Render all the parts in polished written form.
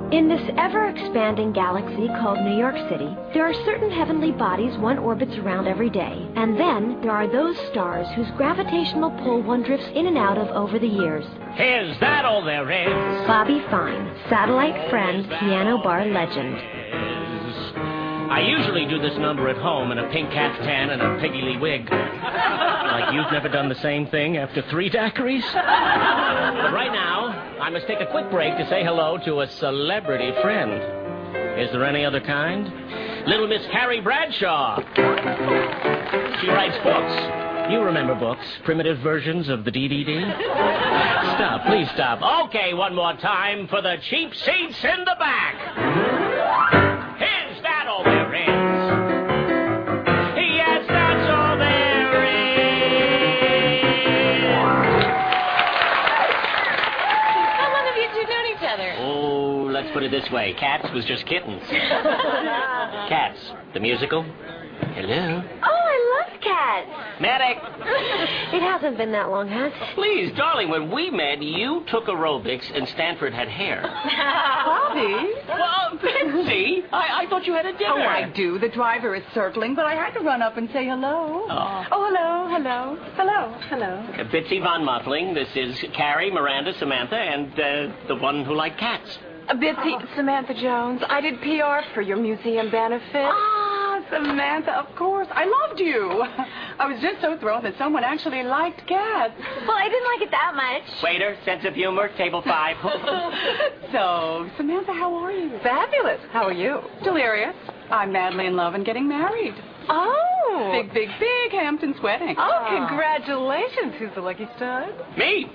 In this ever-expanding galaxy called New York City, there are certain heavenly bodies one orbits around every day. And then there are those stars whose gravitational pull one drifts in and out of over the years. Is that all there is? Bobby Fine, satellite friend, piano bar legend. I usually do this number at home in a pink caftan and a Peggy Lee wig. Like you've never done the same thing after 3 daiquiris? But right now, I must take a quick break to say hello to a celebrity friend. Is there any other kind? Little Miss Carrie Bradshaw. She writes books. You remember books, primitive versions of the DVD? Stop, please stop. Okay, one more time for the cheap seats in the back. Is that all there is? Yes, that's all there is. How long have you two known each other? Oh, let's put it this way. Cats was just kittens. Cats, the musical. Hello? Oh, I love cats. Medic! It hasn't been that long, has it? Please, darling, when we met, you took aerobics and Stanford had hair. Bobby? Well, Betsy, I thought you had a dinner. Oh, I do. The driver is circling, but I had to run up and say hello. Oh. Hello. Bitsy Von Muffling, this is Carrie, Miranda, Samantha, and the one who liked cats. Bitsy, Samantha Jones. I did PR for your museum benefit. Ah, Samantha, of course. I loved you. I was just so thrilled that someone actually liked cats. Well, I didn't like it that much. Waiter, sense of humor, table 5. So, Samantha, how are you? Fabulous. How are you? Delirious. I'm madly in love and getting married. Oh. Big Hampton's wedding. Oh, congratulations. Who's the lucky stud? Me.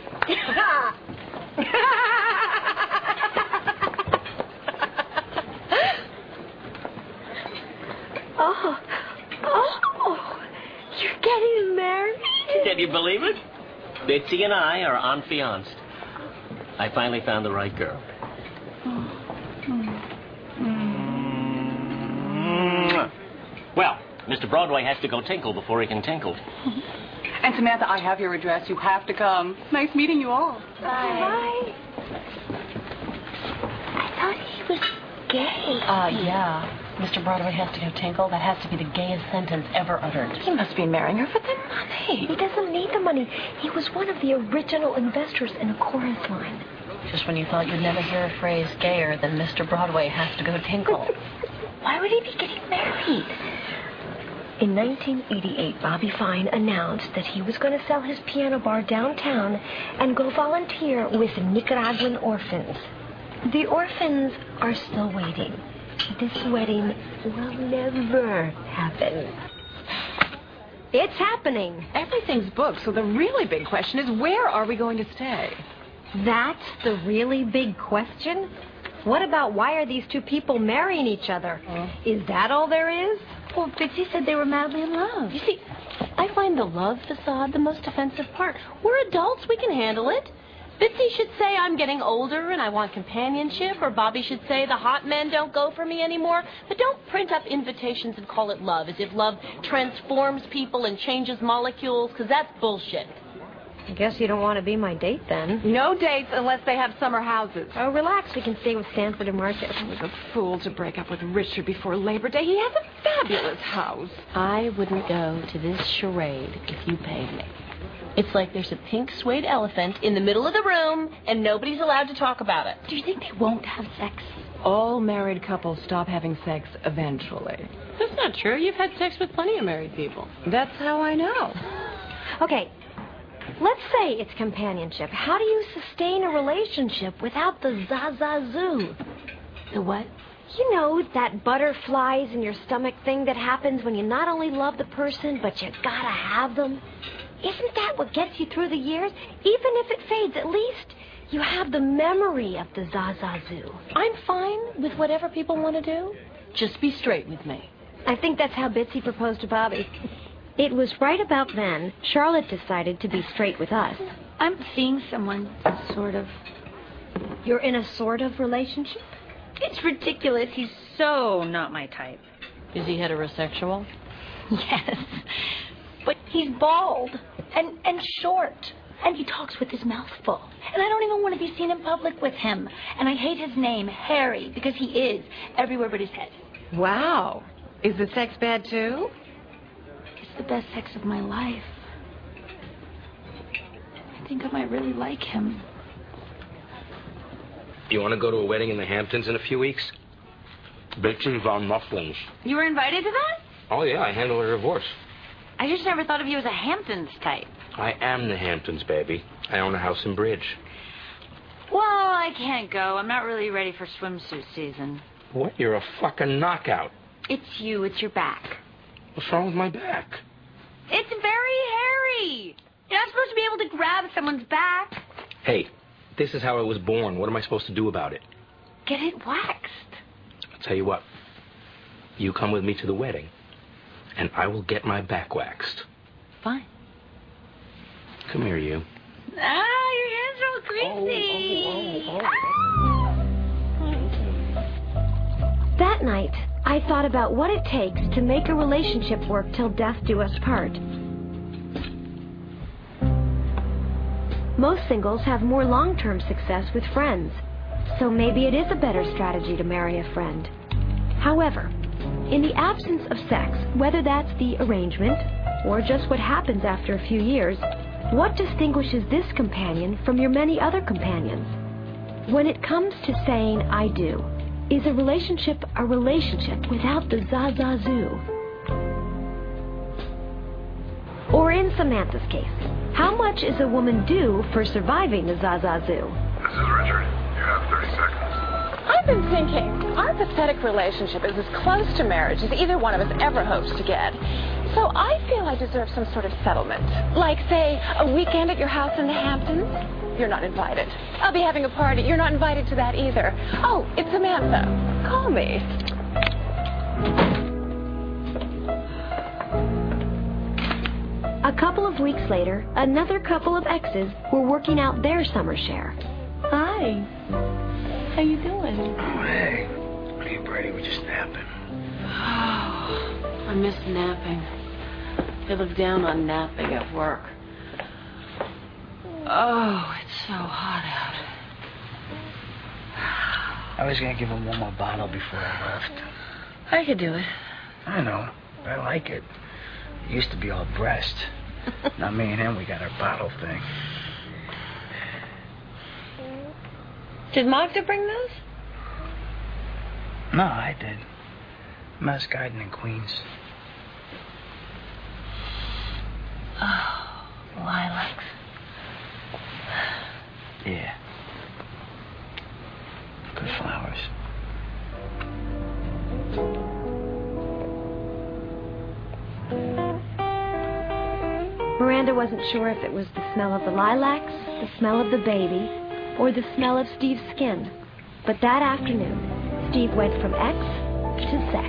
Oh, you're getting married? Can you believe it? Bitsy and I are enfianced. I finally found the right girl. Well, Mr. Broadway has to go tinkle before he can tinkle. And Samantha, I have your address. You have to come. Nice meeting you all. Bye. I thought he was gay. Yeah. Mr. Broadway has to go tinkle. That has to be the gayest sentence ever uttered. He must be marrying her for the money. He doesn't need the money. He was one of the original investors in a chorus line. Just when you thought you'd never hear a phrase gayer than Mr. Broadway has to go tinkle. Why would he be getting married? In 1988, Bobby Fine announced that he was going to sell his piano bar downtown and go volunteer with Nicaraguan orphans. The orphans are still waiting. This wedding will never happen. It's happening. Everything's booked, so the really big question is, where are we going to stay? That's the really big question? What about why are these two people marrying each other? Is that all there is? Well, Bitsy said they were madly in love. You see, I find the love facade the most offensive part. We're adults. We can handle it. Bitsy should say I'm getting older and I want companionship, or Bobby should say the hot men don't go for me anymore. But don't print up invitations and call it love, as if love transforms people and changes molecules, because that's bullshit. I guess you don't want to be my date, then. No dates unless they have summer houses. Oh, relax. We can stay with Stanford and Marcus. I was a fool to break up with Richard before Labor Day. He has a fabulous house. I wouldn't go to this charade if you paid me. It's like there's a pink suede elephant in the middle of the room, and nobody's allowed to talk about it. Do you think they won't have sex? All married couples stop having sex eventually. That's not true. You've had sex with plenty of married people. That's how I know. Okay, let's say it's companionship. How do you sustain a relationship without the zazazoo? The what? You know, that butterflies in your stomach thing that happens when you not only love the person, but you gotta have them? Isn't that what gets you through the years? Even if it fades, at least you have the memory of the zazazoo. I'm fine with whatever people want to do. Just be straight with me. I think that's how Bitsy proposed to Bobby. It was right about then Charlotte decided to be straight with us. I'm seeing someone, sort of. You're in a sort of relationship? It's ridiculous. He's so not my type. Is he heterosexual? Yes. But he's bald and short. And he talks with his mouth full. And I don't even want to be seen in public with him. And I hate his name, Harry, because he is everywhere but his head. Wow. Is the sex bad, too? It's the best sex of my life. I think I might really like him. You want to go to a wedding in the Hamptons in a few weeks? Bitches von Mufflings. You were invited to that? Oh, yeah, I handle a divorce. I just never thought of you as a Hamptons type. I am the Hamptons, baby. I own a house in Bridge. Well, I can't go. I'm not really ready for swimsuit season. What? You're a fucking knockout. It's you. It's your back. What's wrong with my back? It's very hairy. You're not supposed to be able to grab someone's back. Hey, this is how I was born. What am I supposed to do about it? Get it waxed. I'll tell you what. You come with me to the wedding, and I will get my back waxed. Fine. Come here, you. Ah, your hands are all greasy. That night, I thought about what it takes to make a relationship work till death do us part. Most singles have more long-term success with friends, so maybe it is a better strategy to marry a friend. However, in the absence of sex, whether that's the arrangement or just what happens after a few years, what distinguishes this companion from your many other companions? When it comes to saying I do, is a relationship without the za-za-zoo? Or in Samantha's case, how much is a woman due for surviving the za-za-zoo? This is Richard. You have 30 seconds. I've been thinking, our pathetic relationship is as close to marriage as either one of us ever hopes to get. So I feel I deserve some sort of settlement. Like, say, a weekend at your house in the Hamptons. You're not invited. I'll be having a party. You're not invited to that either. Oh, it's Samantha. Call me. A couple of weeks later, another couple of exes were working out their summer share. Hi. How you doing? Oh, hey. Me and Brady were just napping. Oh, I miss napping. They look down on napping at work. Oh, it's so hot out. I was going to give him one more bottle before I left. I could do it. I know. I like it. It used to be all breast. Now me and him, we got our bottle thing. Did Magda bring those? No, I did. Mass Garden in Queens. Oh, lilacs. Yeah. Good flowers. Miranda wasn't sure if it was the smell of the lilacs, the smell of the baby, or the smell of Steve's skin. But that afternoon, Steve went from X to sex.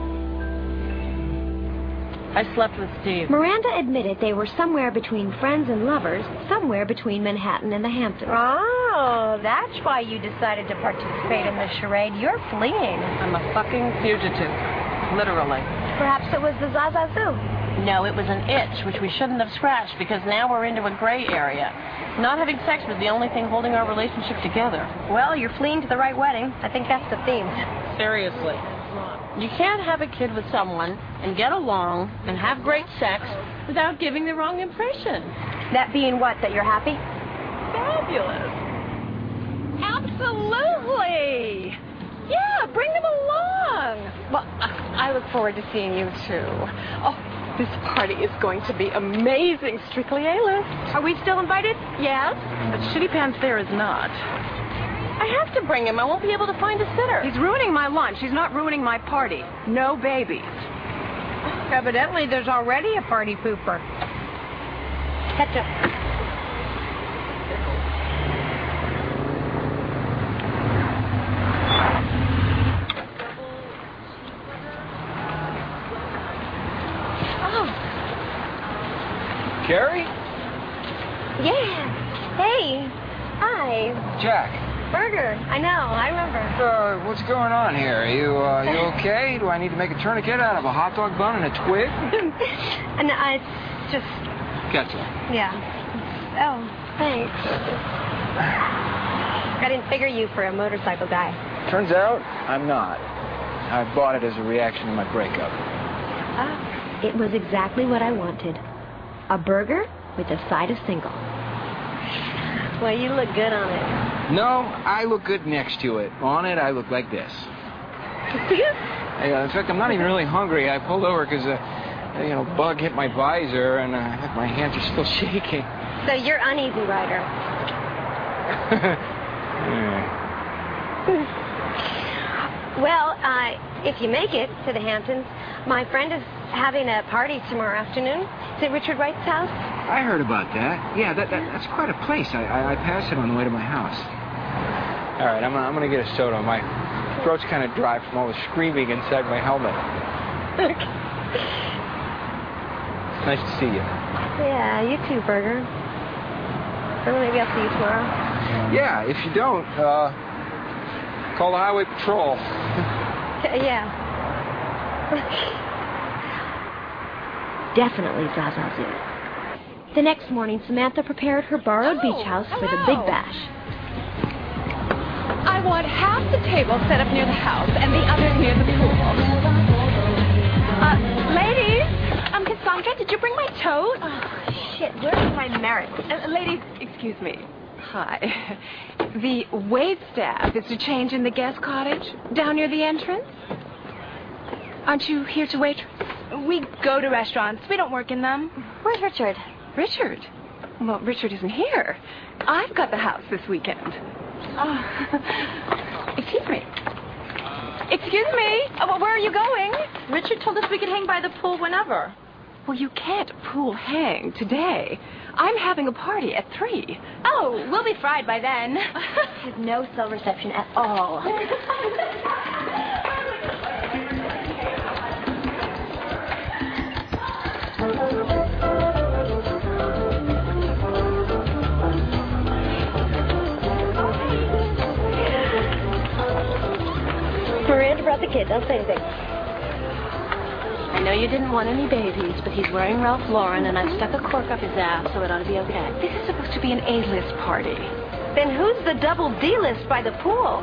I slept with Steve. Miranda admitted they were somewhere between friends and lovers, somewhere between Manhattan and the Hamptons. Oh, that's why you decided to participate in the charade. You're fleeing. I'm a fucking fugitive. Literally. Perhaps it was the Zaza Zoo. No, it was an itch, which we shouldn't have scratched, because now we're into a gray area. Not having sex was the only thing holding our relationship together. Well, you're fleeing to the right wedding. I think that's the theme. Seriously. You can't have a kid with someone and get along and have great sex without giving the wrong impression. That being what, that you're happy? Fabulous. Absolutely. Yeah, bring them along. Well, I look forward to seeing you, too. Oh, this party is going to be amazing. Strictly A-list. Are we still invited? Yes, but Shitty Pants there is not. I have to bring him. I won't be able to find a sitter. He's ruining my lunch. He's not ruining my party. No babies. Evidently, there's already a party pooper. Ketchup. Carrie? Yeah. Hey. Hi. Jack. Burger. I know. I remember. What's going on here? Are you okay? Do I need to make a tourniquet out of a hot dog bun and a twig? And it's just... Ketchup. Yeah. Oh, thanks. I didn't figure you for a motorcycle guy. Turns out, I'm not. I bought it as a reaction to my breakup. Ah, it was exactly what I wanted. A burger with a side of single. Well, you look good on it. No, I look good next to it. On it, I look like this. In fact, I'm not even really hungry. I pulled over because bug hit my visor, and my hands are still shaking. So you're uneasy rider. Well, if you make it to the Hamptons, my friend is having a party tomorrow afternoon. Is it Richard Wright's house? I heard about that. Yeah, that's quite a place. I passed it on the way to my house. All right, I'm gonna get a soda. My throat's kind of dry from all the screaming inside my helmet. It's nice to see you. Yeah, you too, Burger. Well, maybe I'll see you tomorrow. Yeah, if you don't, call the highway patrol. Yeah. Definitely Zaza Zoo. The next morning, Samantha prepared her borrowed beach house for the big bash. I want half the table set up near the house and the other near the pool. Ladies, Cassandra, did you bring my tote? Oh, shit, where's my merit? Ladies, excuse me. Hi. The wait staff is to change in the guest cottage down near the entrance. Aren't you here to wait? We go to restaurants. We don't work in them. Where's Richard? Richard? Well, Richard isn't here. I've got the house this weekend. Excuse me. Excuse me? Where are you going? Richard told us we could hang by the pool whenever. Well, you can't pool hang today. I'm having a party at 3. Oh, we'll be fried by then. Has no cell reception at all. Miranda brought the kid. Don't say anything. I know you didn't want any babies, but he's wearing Ralph Lauren, and I've stuck a cork up his ass, so it ought to be okay. This is supposed to be an A-list party. Then who's the double D-list by the pool?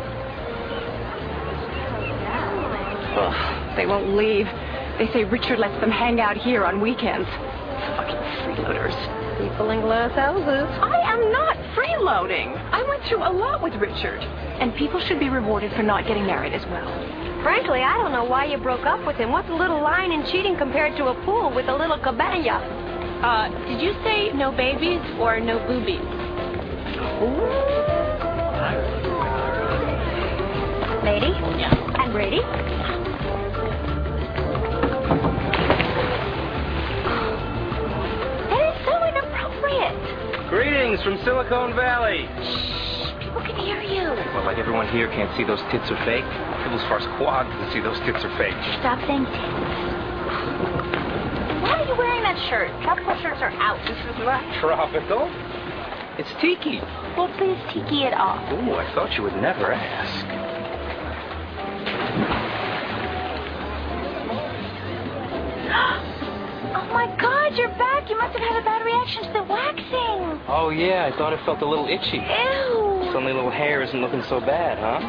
Ugh, they won't leave. They say Richard lets them hang out here on weekends. Fucking freeloaders. People in glass houses. I am not freeloading. I went through a lot with Richard. And people should be rewarded for not getting married as well. Frankly, I don't know why you broke up with him. What's a little lying and cheating compared to a pool with a little cabana? Did you say no babies or no boobies? Lady? Yeah. And Brady? That is so inappropriate. Greetings from Silicon Valley. People can hear you. Well, like everyone here can't see those tits are fake. People as far as quad can see those tits are fake. Stop saying tits. Why are you wearing that shirt? Tropical shirts are out. This is not tropical. It's tiki. Well, please tiki it off. Ooh, I thought you would never ask. Oh, my God, you're back. You must have had a bad reaction to the waxing. Oh, yeah, I thought it felt a little itchy. Ew. Suddenly little hair isn't looking so bad, huh?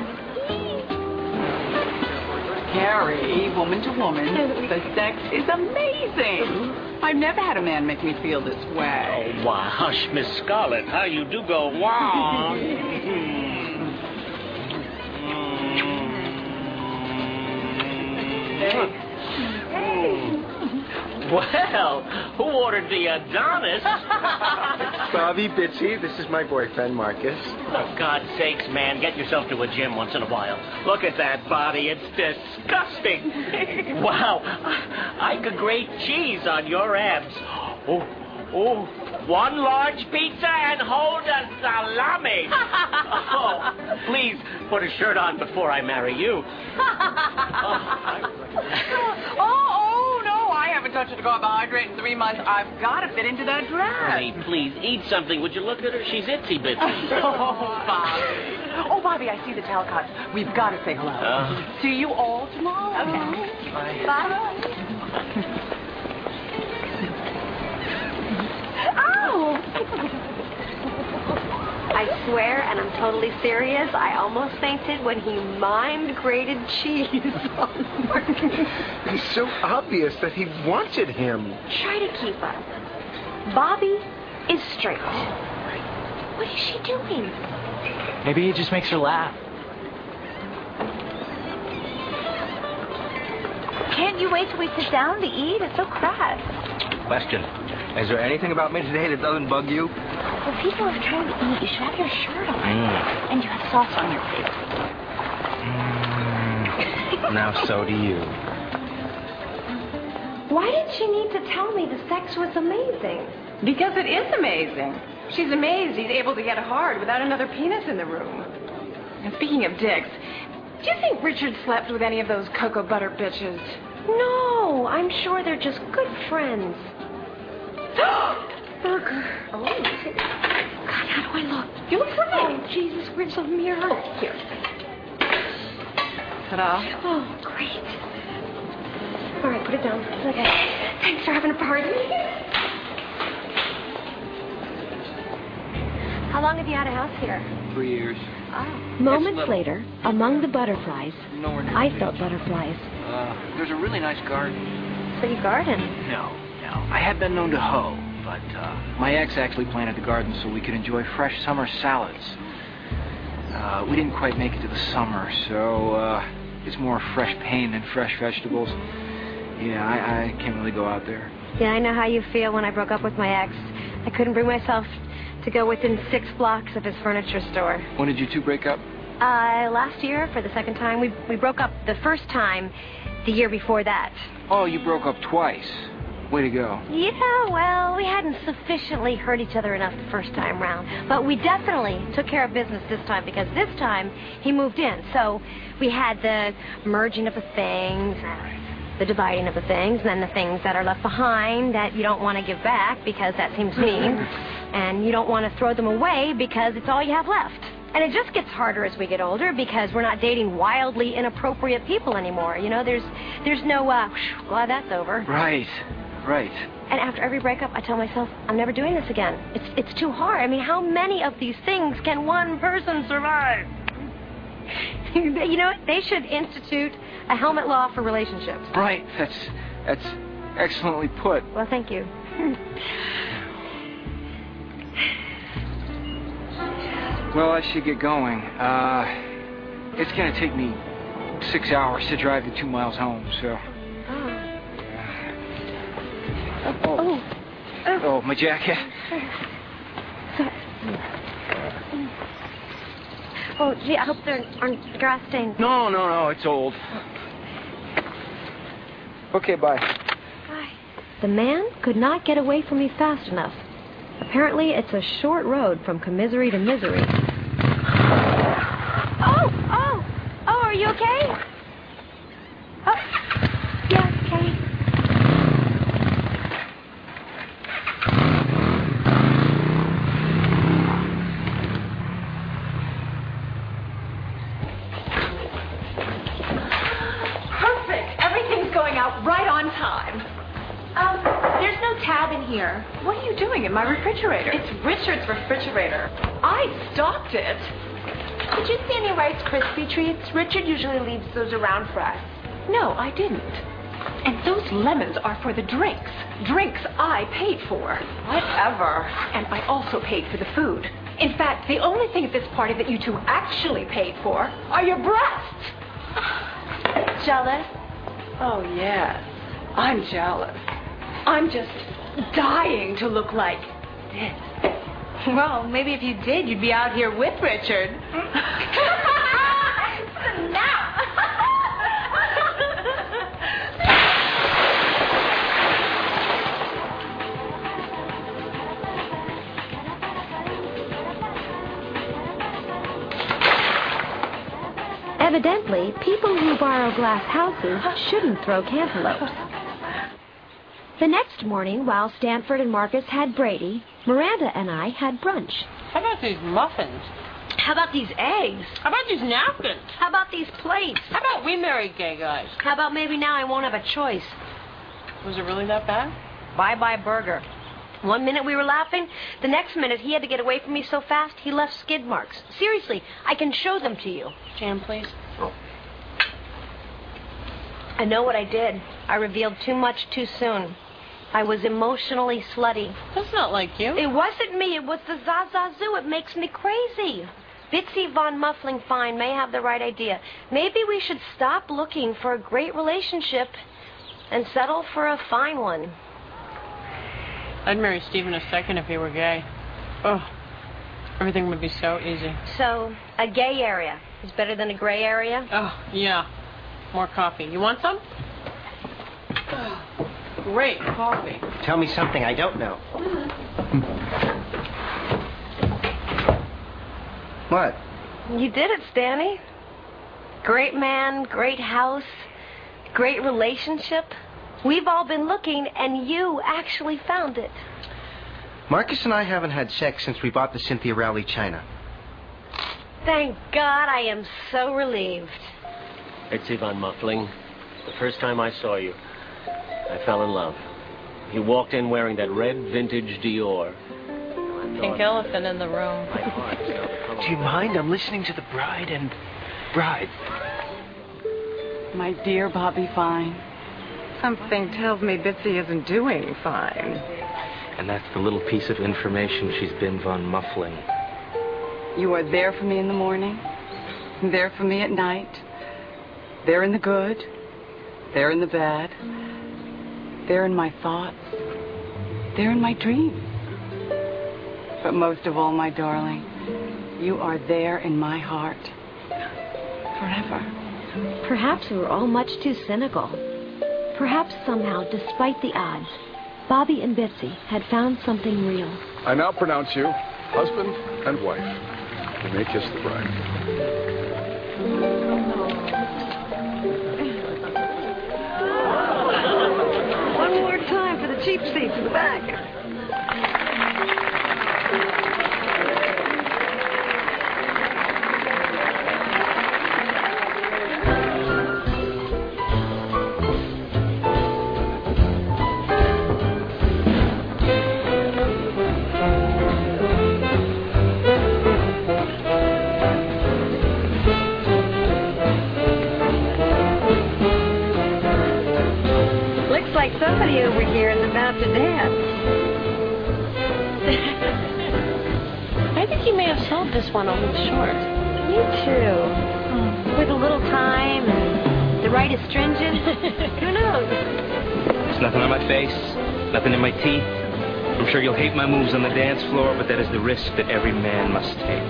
Carrie, woman to woman, the sex is amazing. I've never had a man make me feel this way. Oh, why, hush, Miss Scarlett. How you do go, wow. Well, who ordered the Adonis? Bobby Bitsy, this is my boyfriend, Marcus. For God's sakes, man, get yourself to a gym once in a while. Look at that body. It's disgusting. Wow. I could grate cheese on your abs. Oh, one large pizza and hold a salami. Oh, please put a shirt on before I marry you. I haven't touched a carbohydrate in 3 months. I've got to fit into that dress. Honey, please, eat something. Would you look at her? She's itsy-bitsy. Oh, Bobby, I see the Talcots. We've got to say hello. See you all tomorrow. Okay. Bye. Oh! I swear, and I'm totally serious, I almost fainted when he mimed grated cheese on Mark. It's so obvious that he wanted him. Try to keep up. Bobby is straight. What is she doing? Maybe it just makes her laugh. Can't you wait till we sit down to eat? It's so crass. Question. Is there anything about me today that doesn't bug you? When people are trying to eat, you should have your shirt on. And you have sauce on your face. Now so do you. Why did she need to tell me the sex was amazing? Because it is amazing. She's amazed he's able to get hard without another penis in the room. And speaking of dicks, do you think Richard slept with any of those cocoa butter bitches? No, I'm sure they're just good friends. Burger. Oh. God, how do I look? You look fine. Oh, Jesus, where's the mirror? Oh, here. Ta-da. Oh, great. All right, put it down. Okay. Thanks for having a party. How long have you had a house here? 3 years. Oh. Moments later, among the butterflies, I felt butterflies. There's a really nice garden. So you garden? No. I have been known to hoe, but my ex actually planted the garden so we could enjoy fresh summer salads. We didn't quite make it to the summer, so it's more fresh pain than fresh vegetables. Yeah, I can't really go out there. Yeah, I know how you feel when I broke up with my ex. I couldn't bring myself to go within 6 blocks of his furniture store. When did you two break up? Last year for the second time. We broke up the first time the year before that. Oh, you broke up twice. Way to go. Yeah, well, we hadn't sufficiently hurt each other enough the first time round. But we definitely took care of business this time because this time he moved in. So we had the merging of the things, the dividing of the things, and then the things that are left behind that you don't want to give back because that seems mean. And you don't want to throw them away because it's all you have left. And it just gets harder as we get older because we're not dating wildly inappropriate people anymore. You know, there's no, well, that's over. Right. And after every breakup, I tell myself, I'm never doing this again. It's too hard. I mean, how many of these things can one person survive? You know, they should institute a helmet law for relationships. Right. That's excellently put. Well, thank you. Well, I should get going. It's going to take me 6 hours to drive the 2 miles home, so... Oh, my jacket. Oh, gee, I hope there aren't grass stains. No, it's old. Okay, bye. Bye. The man could not get away from me fast enough. Apparently, it's a short road from commisery to misery. Oh, are you okay? Oh, yeah, okay. There's no tab in here. What are you doing in my refrigerator? It's Richard's refrigerator. I stocked it. Did you see any Rice Krispie treats? Richard usually leaves those around for us. No, I didn't. And those lemons are for the drinks. Drinks I paid for. Whatever. And I also paid for the food. In fact, the only thing at this party that you two actually paid for are your breasts. Jealous? Oh, yes. I'm jealous. I'm just dying to look like this. Well, maybe if you did, you'd be out here with Richard. Evidently, people who borrow glass houses shouldn't throw cantaloupes. The next morning, while Stanford and Marcus had Brady, Miranda and I had brunch. How about these muffins? How about these eggs? How about these napkins? How about these plates? How about we marry gay guys? How about maybe now I won't have a choice? Was it really that bad? Bye-bye burger. One minute we were laughing, the next minute he had to get away from me so fast he left skid marks. Seriously, I can show them to you. Jam, please. Oh. I know what I did. I revealed too much too soon. I was emotionally slutty. That's not like you. It wasn't me. It was the Zaza Zoo. It makes me crazy. Bitsy von Muffling Fine may have the right idea. Maybe we should stop looking for a great relationship and settle for a fine one. I'd marry Stephen a second if he were gay. Oh, everything would be so easy. So, a gay area is better than a gray area? Oh, yeah. More coffee. You want some? Oh, great coffee. Tell me something I don't know. What? You did it, Stanny. Great man, great house, great relationship. We've all been looking, and you actually found it. Marcus and I haven't had sex since we bought the Cynthia Rowley china. Thank God, I am so relieved. Bitsy von Muffling, the first time I saw you, I fell in love. You walked in wearing that red vintage Dior. Pink elephant in the room. Do you mind? I'm listening to the bride and bride. My dear Bobby Fine, something tells me Bitsy isn't doing fine. And that's the little piece of information she's been von Muffling. You are there for me in the morning, there for me at night, there in the good, there in the bad, there in my thoughts, there in my dreams. But most of all, my darling, you are there in my heart forever. Perhaps we were all much too cynical. Perhaps somehow, despite the odds, Bobby and Bitsy had found something real. I now pronounce you husband and wife. You may kiss the bride. One more time for the cheap seats in the back. Somebody over here is about to dance. I think you may have sold this one a little short. Me too. With a little time and the right astringent. Who knows? There's nothing on my face, nothing in my teeth. I'm sure you'll hate my moves on the dance floor, but that is the risk that every man must take.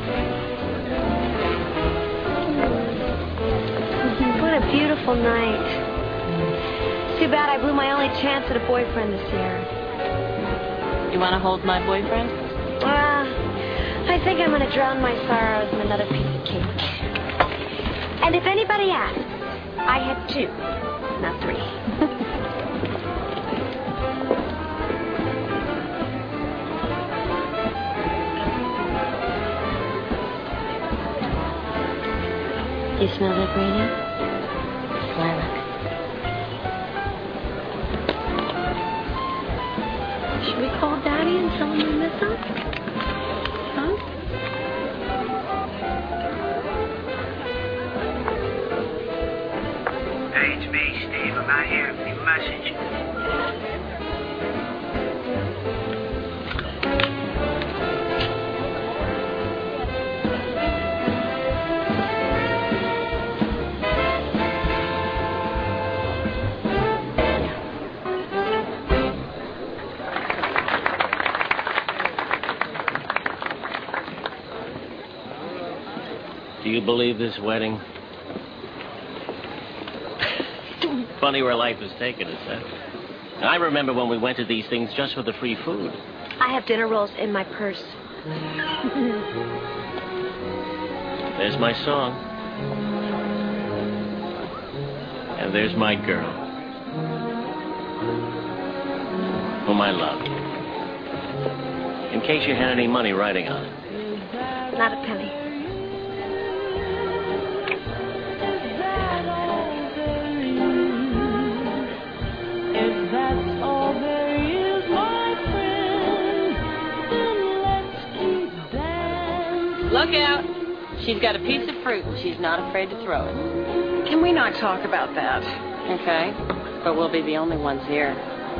What a beautiful night. Too bad I blew my only chance at a boyfriend this year. You want to hold my boyfriend? I think I'm going to drown my sorrows in another piece of cake. And if anybody asks, I had 2, not 3. You smell that, Brady? Lilac. Should we call Daddy and tell him we miss him? Huh? Hey, it's me, Steve. I'm out here. Leave a message. Do you believe this wedding? Funny where life has taken us, huh? I remember when we went to these things just for the free food. I have dinner rolls in my purse. There's my song. And there's my girl. Whom I love. In case you had any money riding on it. Not a penny. If that's all there is, my friend. Look out. She's got a piece of fruit and she's not afraid to throw it. Can we not talk about that? Okay, but we'll be the only ones here.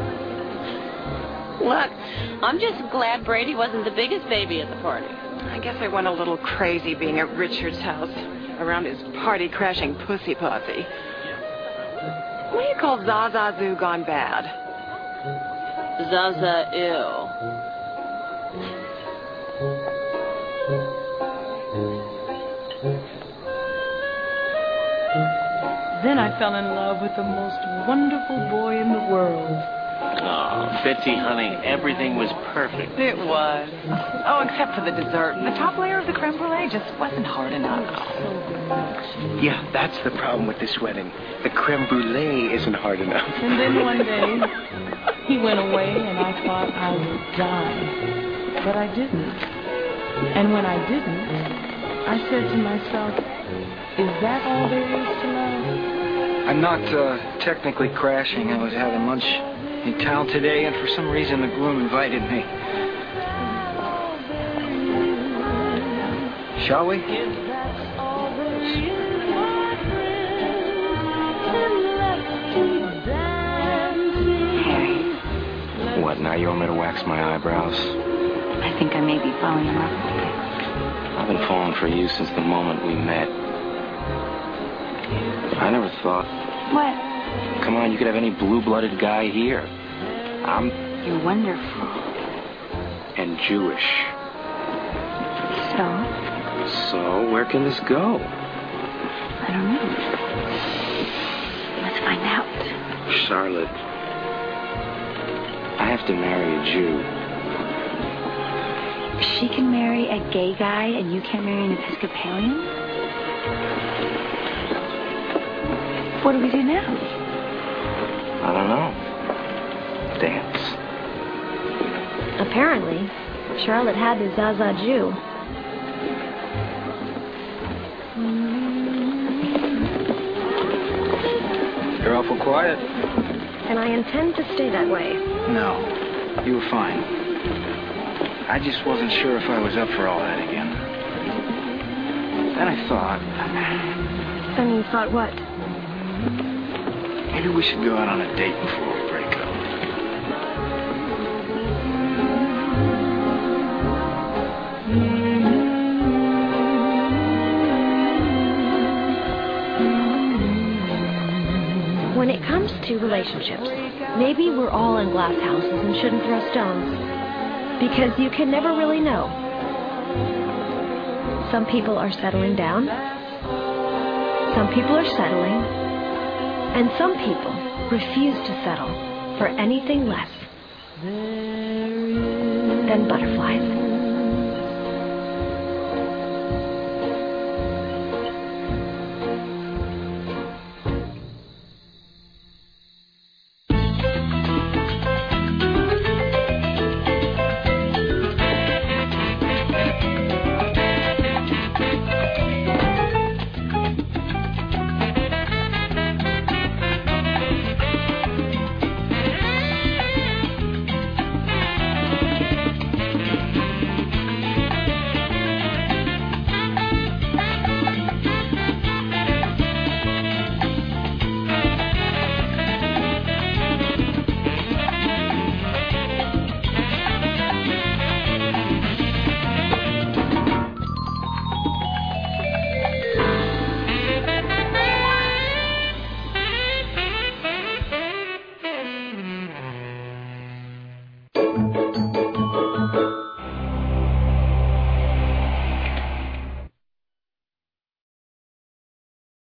Look, I'm just glad Brady wasn't the biggest baby at the party. I guess I went a little crazy being at Richard's house around his party-crashing pussy posse. What do you call Zaza Zoo gone bad? Zaza ill. Then I fell in love with the most wonderful boy in the world. Oh, Bitsy, honey, everything was perfect. It was. Oh, except for the dessert. The top layer of the creme brulee just wasn't hard enough. Yeah, that's the problem with this wedding. The creme brulee isn't hard enough. And then one day, he went away and I thought I would die. But I didn't. And when I didn't, I said to myself, is that all there is to love? I'm not technically crashing. I was having lunch in town today, and for some reason the groom invited me. Shall we? Harry, What, now you want me to wax my eyebrows? I think I may be falling in love with you. I've been falling for you since the moment we met. I never thought... What? Come on, you could have any blue-blooded guy here. You're wonderful. And Jewish. So? So, where can this go? I don't know. Let's find out. Charlotte, I have to marry a Jew. She can marry a gay guy and you can't marry an Episcopalian? What do we do now? I don't know. Dance. Apparently, Charlotte had the Zaza Jew. You're awful quiet. And I intend to stay that way. No, you were fine. I just wasn't sure if I was up for all that again. Then I thought... Then you thought what? Maybe we should go out on a date before we break up. When it comes to relationships, maybe we're all in glass houses and shouldn't throw stones. Because you can never really know. Some people are settling down. Some people are settling. And some people refuse to settle for anything less than butterflies.